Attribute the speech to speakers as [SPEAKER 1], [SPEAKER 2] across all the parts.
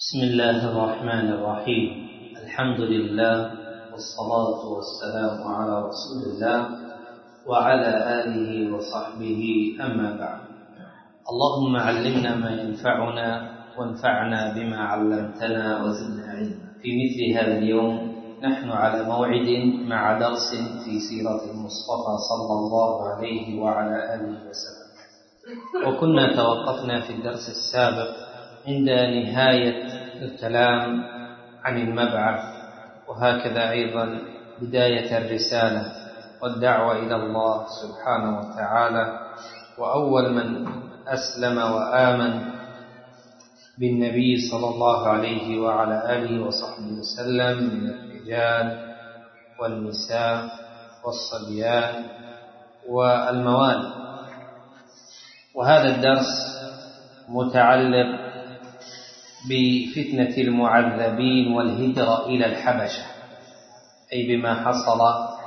[SPEAKER 1] بسم الله الرحمن الرحيم. الحمد لله والصلاة والسلام على رسول الله وعلى آله وصحبه، أما بعد. اللهم علمنا ما ينفعنا وانفعنا بما علمتنا وزدنا علما. في مثل هذا اليوم نحن على موعد مع درس في سيرة المصطفى صلى الله عليه وعلى آله وسلم، وكنا توقفنا في الدرس السابق عند نهاية الكلام عن المبعث، وهكذا أيضا بداية الرسالة والدعوة إلى الله سبحانه وتعالى. وأول من أسلم وآمن بالنبي صلى الله عليه وعلى آله وصحبه وسلم من الرجال والنساء والصبيان والموالي. وهذا الدرس متعلق بفتنة المعذبين والهجرة إلى الحبشة، أي بما حصل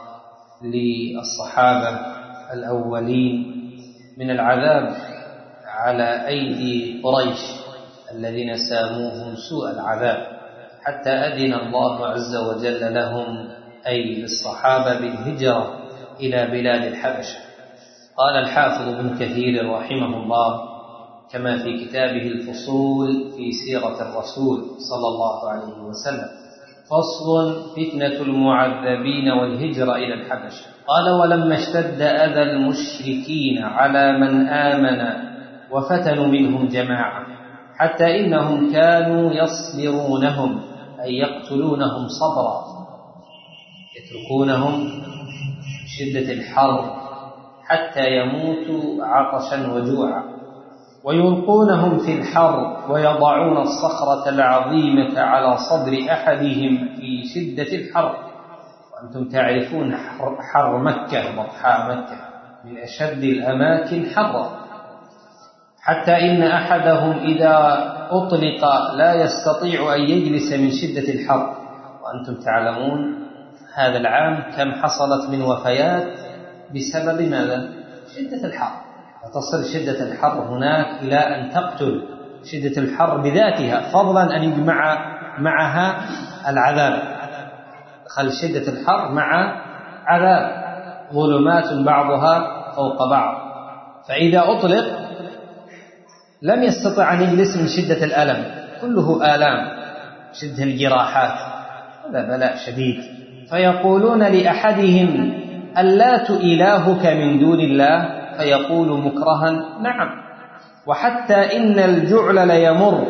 [SPEAKER 1] للصحابة الأولين من العذاب على أيدي قريش الذين ساموهم سوء العذاب، حتى أذن الله عز وجل لهم أي للصحابة بالهجرة إلى بلاد الحبشة. قال الحافظ ابن كثير رحمه الله كما في كتابه الفصول في سيرة الرسول صلى الله عليه وسلم: فصل: فتنة المعذبين والهجرة إلى الحبشة. قال: ولما اشتد أذى المشركين على من آمن وفتنوا منهم جماعة، حتى إنهم كانوا يصبرونهم أي يقتلونهم صبرا، يتركونهم شدة الحرب حتى يموتوا عطشا وجوعا، ويلقونهم في الحر ويضعون الصخرة العظيمة على صدر أحدهم في شدة الحر. وأنتم تعرفون حر مكة، بطحاء مكة من أشد الأماكن حرا، حتى إن أحدهم إذا أطلق لا يستطيع أن يجلس من شدة الحر. وأنتم تعلمون هذا العام كم حصلت من وفيات بسبب ماذا؟ شدة الحر. وتصل شدة الحر هناك إلى أن تقتل شدة الحر بذاتها، فضلا أن يجمع معها العذاب. خل شدة الحر مع عذاب، ظلمات بعضها فوق بعض. فإذا أطلق لم يستطع أن يجلس من شدة الألم، كله آلام، شدة الجراحات، هذا بلاء شديد. فيقولون لأحدهم: اللات إلهك من دون الله؟ فيقول مكرها: نعم. وحتى إن الجعل ليمر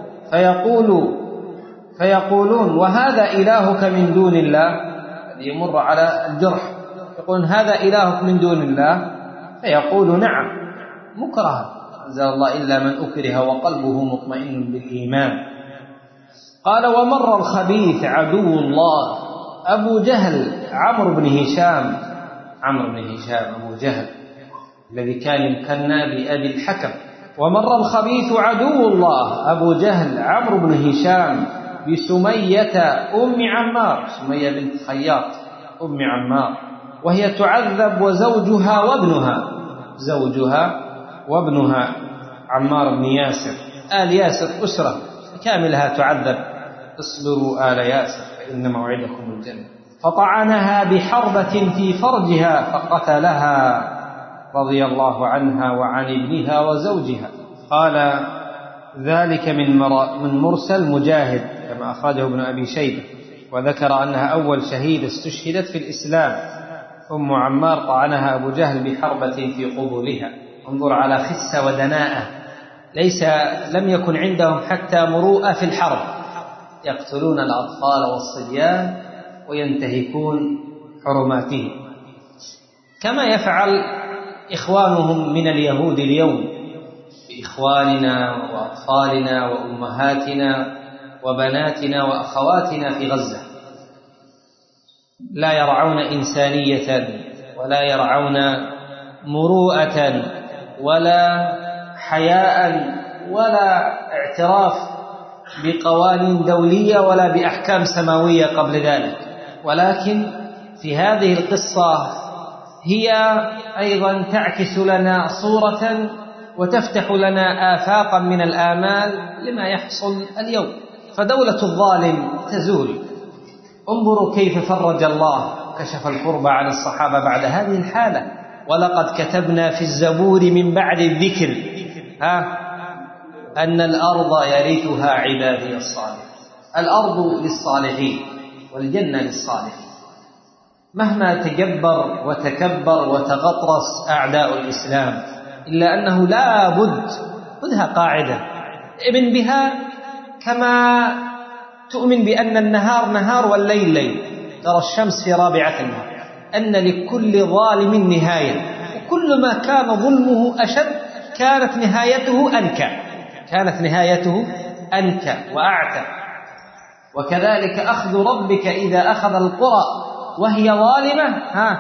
[SPEAKER 1] فيقولون: وهذا إلهك من دون الله؟ يمر على الجرح، يقولون: هذا إلهك من دون الله؟ فيقول: نعم، مكرها. أنزل الله: إلا من أكره وقلبه مطمئن بالإيمان. قال: ومر الخبيث عدو الله أبو جهل عمرو بن هشام أبو جهل الذي كان يكنى بأبي الحكم. ومر الخبيث عدو الله أبو جهل عمرو بن هشام بسمية أم عمار، سمية بنت خياط أم عمار، وهي تعذب وزوجها وابنها عمار بن ياسر. آل ياسر أسرة كاملها تعذب. اصبروا آل ياسر فإن موعدكم الجنة. فطعنها بحربة في فرجها فقتلها رضي الله عنها وعن ابنها وزوجها. قال ذلك من مرسل مجاهد كما أخرجه ابن أبي شيبة، وذكر أنها أول شهيدة استشهدت في الإسلام. أم عمار طعنها أبو جهل بحربة في قبولها. انظر على خسة ودناءة، لم يكن عندهم حتى مروءة في الحرب، يقتلون الأطفال والصبيان وينتهكون حرماتهم، كما يفعل إخوانهم من اليهود اليوم بإخواننا وأطفالنا وأمهاتنا وبناتنا وأخواتنا في غزة. لا يرعون إنسانية ولا يرعون مروءة ولا حياء ولا اعتراف بقوانين دولية ولا بأحكام سماوية قبل ذلك. ولكن في هذه القصة هي أيضا تعكس لنا صورة وتفتح لنا آفاقا من الآمال لما يحصل اليوم. فدولة الظالم تزول. انظروا كيف فرج الله كشف الكرب عن الصحابة بعد هذه الحالة. ولقد كتبنا في الزبور من بعد الذكر أن الأرض يرثها عبادي الصالحين. الأرض للصالحين والجنة للصالحين. مهما تجبر وتكبر وتغطرس أعداء الإسلام إلا أنه لا بد، خذها قاعدة ابن بها كما تؤمن بأن النهار نهار والليل ليل. ترى الشمس في رابعة النهار، أن لكل ظالم نهاية، وكل ما كان ظلمه أشد كانت نهايته أنكى، كانت نهايته أنكى وأعتى. وكذلك أخذ ربك إذا أخذ القرى وهي ظالمة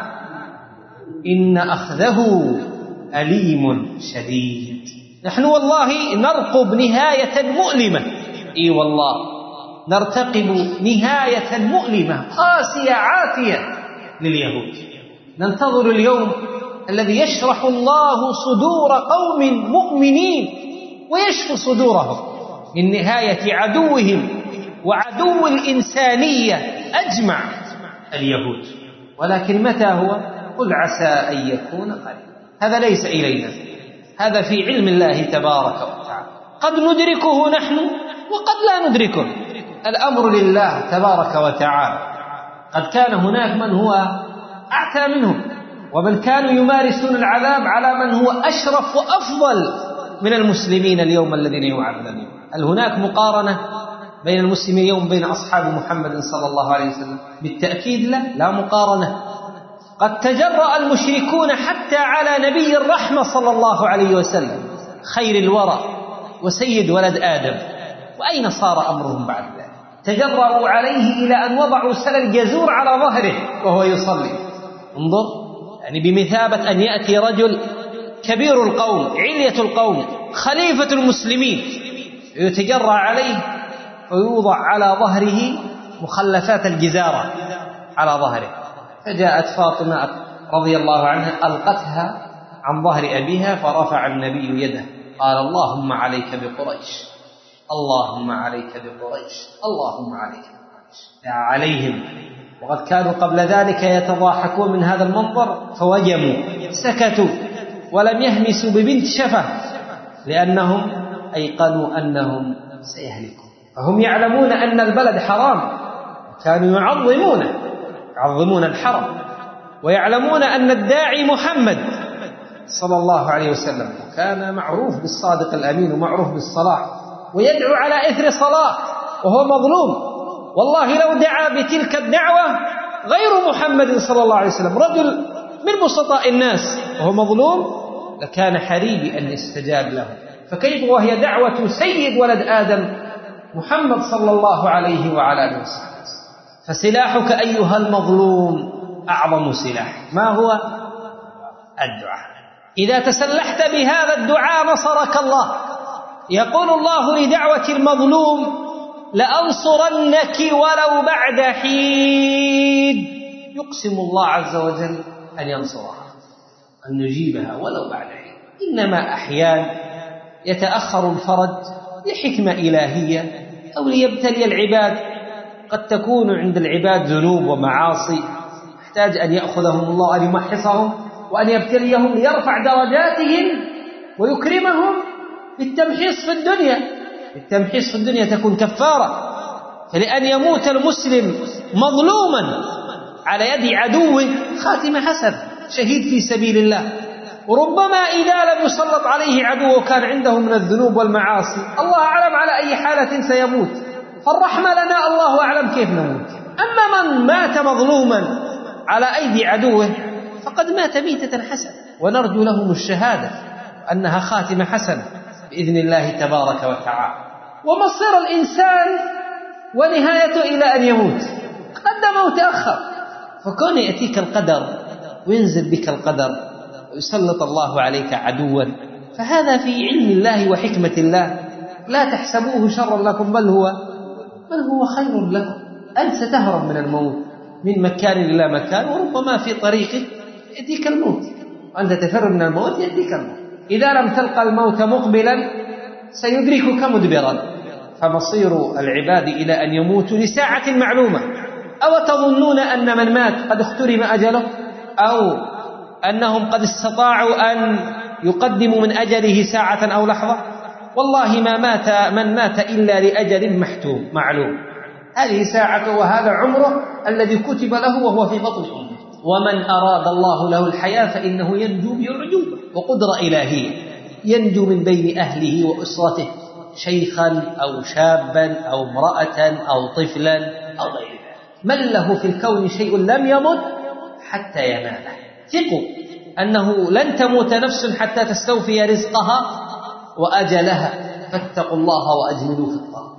[SPEAKER 1] إن أخذه أليم شديد. نحن والله نرقب نهاية مؤلمة، إي والله نرتقب نهاية مؤلمة قاسية عافية لليهود. ننتظر اليوم الذي يشرح الله صدور قوم مؤمنين ويشفي صدورهم من نهاية عدوهم وعدو الإنسانية أجمع، اليهود. ولكن متى هو؟ قل عسى أن يكون قريبا. هذا ليس إلينا، هذا في علم الله تبارك وتعالى. قد ندركه نحن وقد لا ندركه، الأمر لله تبارك وتعالى. قد كان هناك من هو أعتى منهم، ومن كانوا يمارسون العذاب على من هو أشرف وأفضل من المسلمين اليوم الذين يعذبون. هل هناك مقارنة بين المسلمين اليوم بين أصحاب محمد صلى الله عليه وسلم؟ بالتأكيد لا مقارنة. قد تجرأ المشركون حتى على نبي الرحمة صلى الله عليه وسلم خير الورى وسيد ولد آدم، وأين صار أمرهم بعد ذلك؟ تجرأوا عليه إلى أن وضعوا سل الجزور على ظهره وهو يصلي. انظر، يعني بمثابة أن يأتي رجل كبير القوم، علية القوم، خليفة المسلمين، يتجرأ عليه ويوضع على ظهره مخلفات الجزارة على ظهره. فجاءت فاطمة رضي الله عنها ألقتها عن ظهر أبيها، فرفع النبي يده قال اللهم عليك بقريش، اللهم عليك بقريش، اللهم عليك بقريش. دعا عليهم، وقد كانوا قبل ذلك يتضاحكون من هذا المنظر فوجموا سكتوا ولم يهمسوا ببنت شفة، لأنهم أيقنوا أنهم سيهلكون. فهم يعلمون أن البلد حرام، كانوا يعظمون الحرم، ويعلمون أن الداعي محمد صلى الله عليه وسلم كان معروف بالصادق الأمين ومعروف بالصلاح، ويدعو على إثر صلاة وهو مظلوم. والله لو دعا بتلك الدعوة غير محمد صلى الله عليه وسلم، رجل من بسطاء الناس وهو مظلوم، لكان حري أن يستجاب له. فكيف وهي دعوة سيد ولد آدم محمد صلى الله عليه وعلى آله وسلم؟ فسلاحك أيها المظلوم أعظم سلاح، ما هو؟ الدعاء. إذا تسلحت بهذا الدعاء نصرك الله. يقول الله لدعوة المظلوم لأنصرنك ولو بعد حين. يقسم الله عز وجل أن ينصرها، أن نجيبها ولو بعد حين. إنما أحيان يتأخر الفرج لحكمة إلهية أو ليبتلي العباد. قد تكون عند العباد ذنوب ومعاصي يحتاج أن يأخذهم الله، أن يمحصهم وأن يبتليهم ليرفع درجاتهم ويكرمهم بالتمحيص في الدنيا. التمحيص في الدنيا تكون كفارة. فلأن يموت المسلم مظلوما على يد عدوه خاتمة حسن، شهيد في سبيل الله. وربما إذا لم يسلط عليه عدوه كان عنده من الذنوب والمعاصي، الله أعلم على أي حالة سيموت، فالرحمة لنا الله أعلم كيف نموت. أما من مات مظلوما على أيدي عدوه فقد مات ميتة حسنة، ونرجو لهم الشهادة أنها خاتمة حسنة بإذن الله تبارك وتعالى. ومصير الإنسان ونهايته إلى أن يموت، تقدم أو تأخر. فكون يأتيك القدر وينزل بك القدر ويسلط الله عليك عدوا، فهذا في علم الله وحكمة الله. لا تحسبوه شرا لكم بل هو خير لكم. أنت ستهرب من الموت من مكان إلى مكان، وربما في طريقك يأتيك الموت، وأنت تفر من الموت يأتيك الموت. إذا لم تلقى الموت مقبلا سيدركك مدبرا، فمصير العباد إلى أن يموتوا لساعة معلومة. أو تظنون أن من مات قد اخترم أجله، أو أنهم قد استطاعوا أن يقدموا من أجله ساعة أو لحظة؟ والله ما مات من مات إلا لأجل محتوم معلوم، هذه ساعته وهذا عمره الذي كتب له وهو في بطن أمه. ومن أراد الله له الحياة فإنه ينجو بأعجوبة وقدرة إلهية، ينجو من بين أهله وأسرته، شيخا أو شابا أو امرأة أو طفلا أو غير ذلك. من له في الكون شيء لم يمت حتى يناله. ثقوا أنه لن تموت نفس حتى تستوفي رزقها وأجلها، فاتقوا الله وأجملوا في الطلب.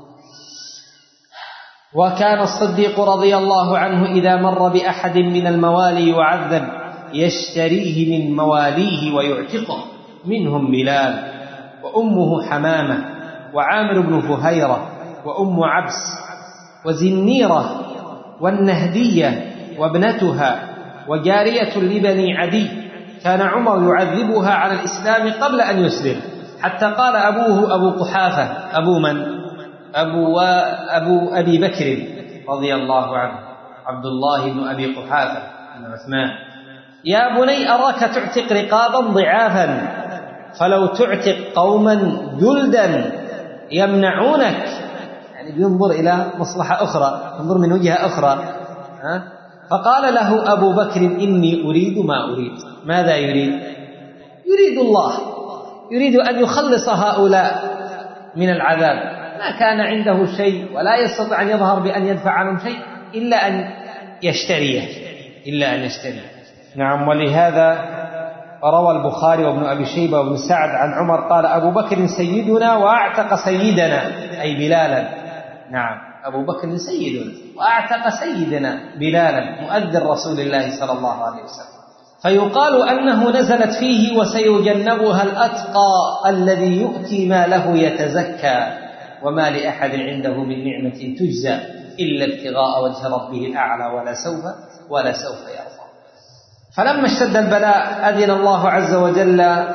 [SPEAKER 1] وكان الصديق رضي الله عنه إذا مر بأحد من الموالي يعذب يشتريه من مواليه ويعتقه، منهم بلال وأمه حمامة وعامر بن فهيرة وأم عبس وزنيرة والنهدية وابنتها وجارية لبني عدي. كان عمر يعذبها على الإسلام قبل أن يسلم، حتى قال أبوه أبو قحافة، أبو من؟ أبو أبي بكر رضي الله عنه، عبد الله بن أبي قحافة بن عثمان: يا بني أراك تعتق رقابا ضعافا، فلو تعتق قوما جلدا يمنعونك. يعني بينظر إلى مصلحة أخرى، ينظر من وجهة أخرى. فقال له أبو بكر: إني أريد ما أريد. ماذا يريد؟ يريد الله، يريد أن يخلص هؤلاء من العذاب. ما كان عنده شيء ولا يستطيع أن يظهر بأن يدفع عنهم شيء إلا أن يشتريه. نعم. ولهذا روى البخاري وابن أبي شيبة وابن سعد عن عمر قال: أبو بكر سيدنا وأعتق سيدنا، أي بلالا. نعم، أبو بكر سيدنا وأعتق سيدنا بلالا مؤذن رسول الله صلى الله عليه وسلم. فيقال أنه نزلت فيه: وسيجنبها الأتقى الذي يؤتي ماله يتزكى وما لأحد عنده من نعمة تجزى إلا ابتغاء وجه ربه الأعلى ولا سوف يرضى. فلما اشتد البلاء أذن الله عز وجل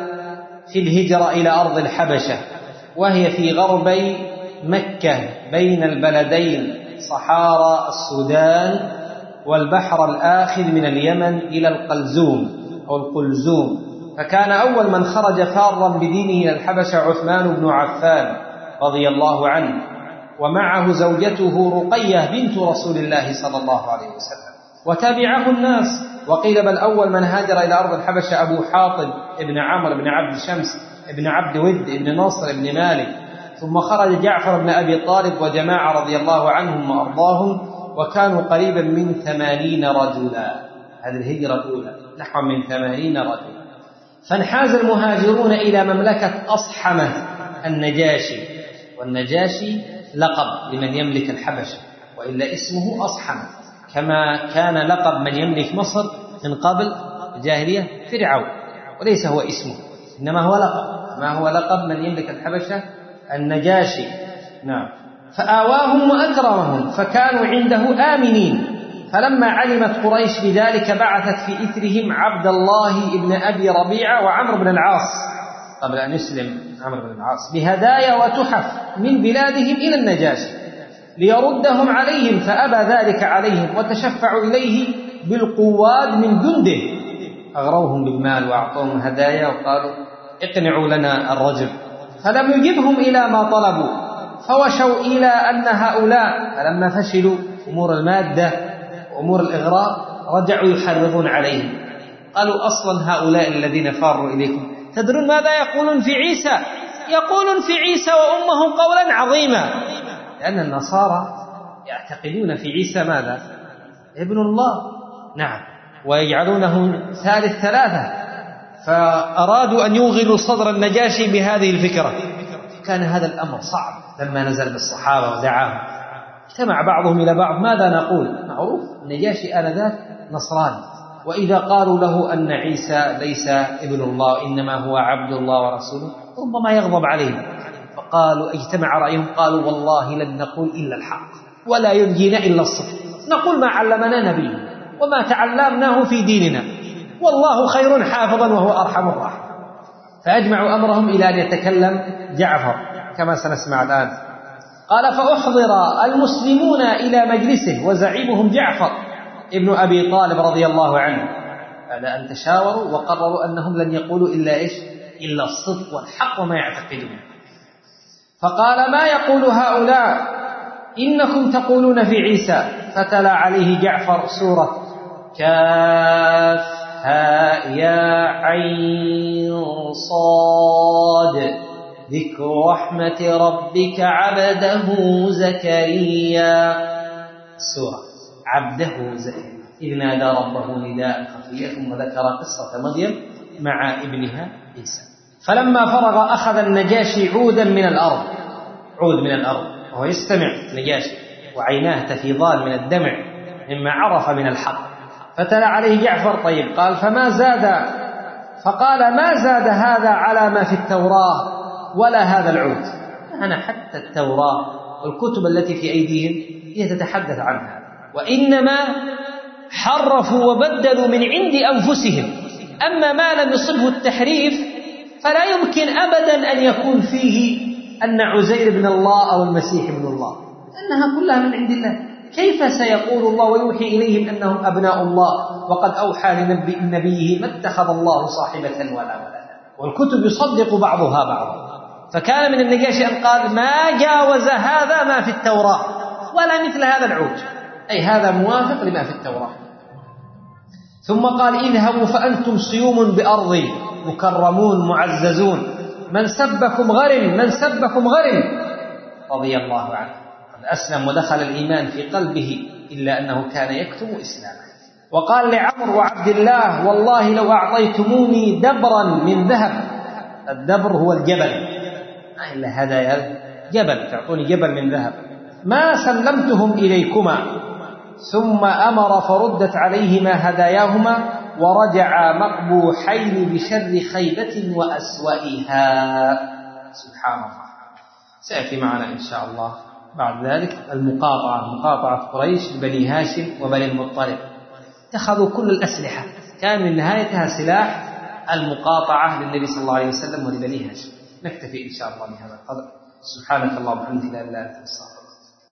[SPEAKER 1] في الهجرة إلى أرض الحبشة، وهي في غربي مكة بين البلدين صحارى السودان والبحر الآخر من اليمن إلى القلزوم أو القلزوم. فكان أول من خرج فارا بدينه إلى الحبشة عثمان بن عفان رضي الله عنه، ومعه زوجته رقية بنت رسول الله صلى الله عليه وسلم، وتبعه الناس. وقيل بل أول من هاجر إلى أرض الحبشة أبو حاطب ابن عمرو بن عبد شمس ابن عبد ود ابن ناصر ابن مالك، ثم خرج جعفر بن أبي طالب وجماعة رضي الله عنهم وأرضاهم، وكانوا قريبا من 80 رجلا. هذه الهجرة الأولى نحو من 80 رجلا. فانحاز المهاجرون إلى مملكة أصحمة النجاشي، والنجاشي لقب لمن يملك الحبشة، وإلا اسمه أصحمة، كما كان لقب من يملك مصر من قبل الجاهلية فرعون، وليس هو اسمه إنما هو لقب. ما هو لقب من يملك الحبشة؟ النجاشي. نعم. فآواهم وأكرمهم، فكانوا عنده آمنين. فلما علمت قريش بذلك بعثت في إثرهم عبد الله بن أبي ربيعة وعمرو بن العاص قبل أن يسلم عمرو بن العاص بهدايا وتحف من بلادهم إلى النجاشي ليردهم عليهم، فأبى ذلك عليهم، وتشفعوا إليه بالقواد من جنده، أغروهم بالمال وأعطوهم هدايا وقالوا: اقنعوا لنا الرجل. فلم يجبهم إلى ما طلبوا، فوشوا إلى أن هؤلاء لما فشلوا أمور المادة وأمور الإغراء رجعوا يحرضون عليهم. قالوا: أصلا هؤلاء الذين فاروا إليكم تدرون ماذا يقولون في عيسى؟ يقولون في عيسى وأمه قولا عظيما، لأن النصارى يعتقدون في عيسى ماذا؟ ابن الله. نعم. ويجعلونه ثالث ثلاثة. فأرادوا أن يوغلوا صدر النجاشي بهذه الفكرة. كان هذا الأمر صعب لما نزل بالصحابة ودعاهم. اجتمع بعضهم إلى بعض: ماذا نقول؟ معروف النجاشي آنذاك نصراني، وإذا قالوا له أن عيسى ليس ابن الله إنما هو عبد الله ورسوله ربما يغضب عليهم. فقالوا اجتمع رأيهم، قالوا: والله لن نقول إلا الحق ولا ينجينا إلا الصدق، نقول ما علمنا نبينا وما تعلمناه في ديننا، والله خير حافظا وهو أرحم الراحمين. فأجمعوا أمرهم إلى أن يتكلم جعفر كما سنسمع الآن. قال فأحضر المسلمون إلى مجلسه وزعيمهم جعفر ابن أبي طالب رضي الله عنه، بعد أن تشاوروا وقرروا أنهم لن يقولوا إلا إلا الصدق والحق وما يعتقدون. فقال ما يقول هؤلاء إنكم تقولون في عيسى، فتلا عليه جعفر سورة كافها يا عين صاد ذكر رحمة ربك عبده زكريا، السورة عبده زكريا إذ نادى ربه نداء خفيا، ثم ذكر قصة مريم مع ابنها عيسى. فلما فرغ أخذ النجاشي عودا من الأرض، عود من الأرض وهو يستمع نجاشي وعيناه تفيضان من الدمع مما عرف من الحق. فتلا عليه جعفر طيب قال فما زاد، فقال ما زاد هذا على ما في التوراة ولا هذا العود. أنا حتى التوراة والكتب التي في أيديهم هي تتحدث عنها، وإنما حرفوا وبدلوا من عند أنفسهم. أما ما لم يصبه التحريف فلا يمكن أبدا أن يكون فيه أن عزير بن الله أو المسيح بن الله، أنها كلها من عند الله. كيف سيقول الله ويوحي إليهم أنهم أبناء الله وقد أوحى لنبيه ما اتخذ الله صاحبة ولا ولدا، والكتب يصدق بعضها بعضا. فكان من النجاشي أن قال ما جاوز هذا ما في التوراة ولا مثل هذا العود، أي هذا موافق لما في التوراة. ثم قال اذهبوا فأنتم صيوم بأرضي مكرمون معززون، من سبكم غرم، من سبكم غرم. رضي الله عنه قد أسلم ودخل الإيمان في قلبه إلا أنه كان يكتم إسلامه. وقال لعمر وعبد الله والله لو أعطيتموني دبرا من ذهب، الدبر هو الجبل، إلا هذا جبل، تعطوني جبل من ذهب ما سلمتهم إليكما. ثم أمر فردت عليهما هداياهما ورجعا مقبوحين بشر خيبة وأسوأها. سبحان الله. سيأتي معنا إن شاء الله بعد ذلك المقاطعة، مقاطعة قريش لبني هاشم وبني المطلب. اتخذوا كل الأسلحة، كان من نهايتها سلاح المقاطعة للنبي صلى الله عليه وسلم ولبني هاشم. نكتفي إن شاء الله بهذا القدر. سبحانك اللهم وبحمدك لا إله إلا أنت.